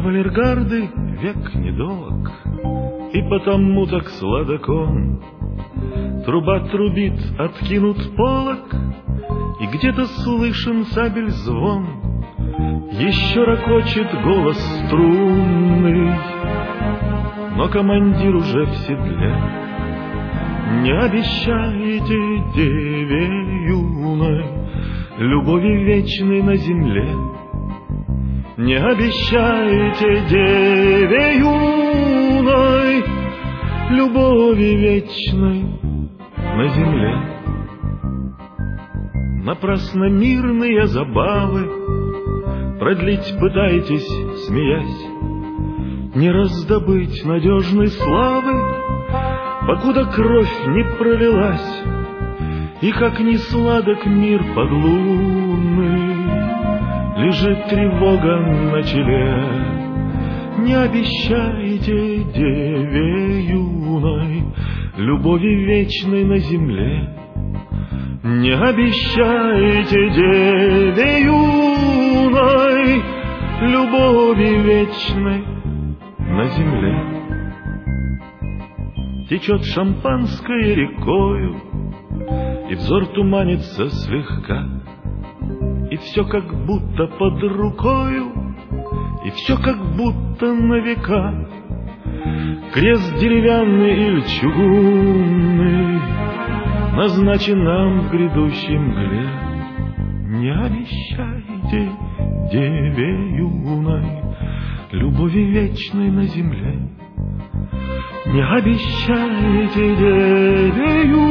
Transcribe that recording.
кавалергарды век недолог, и потому так сладок он. Труба трубит, откинут полог, и где-то слышен сабель звон. Еще ракочет голос струнный, но командир уже в седле. Не обещайте деве юной любови вечной на земле. Не обещайте деве юной любови вечной на земле. Напрасно мирные забавы продлить пытаетесь, смеясь. Не раздобыть надежной славы, покуда кровь не пролилась. И как ни сладок мир подлунный, лежит тревога на челе. Не обещайте деве юной любови вечной на земле. Не обещайте деве юной любови вечной на земле. Течет шампанское рекою, и взор туманится слегка, и все как будто под рукою, и все как будто на века. Крест деревянный или чугунный назначен нам в грядущей мгле. Не обещайте деве юной любови вечной на земле. Не обещайте деве юной